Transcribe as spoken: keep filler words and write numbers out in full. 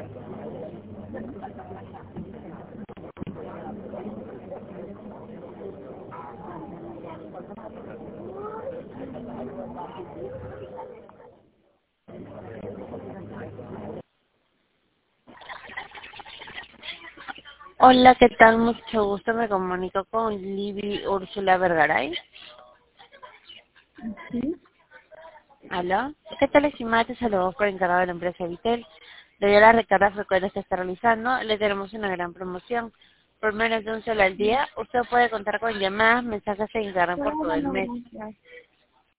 Hola, ¿qué tal? Mucho gusto. Me comunico con Libby Úrsula Vergaray. Sí, ¿Aló? ¿Qué tal, estimada? Te saludo por encargado de la empresa Vitel. Debido a las recargas frecuentes que está realizando, le tenemos una gran promoción. Por menos de un solo al día, usted puede contar con llamadas, mensajes e internet por pero todo el bueno, mes. gracias.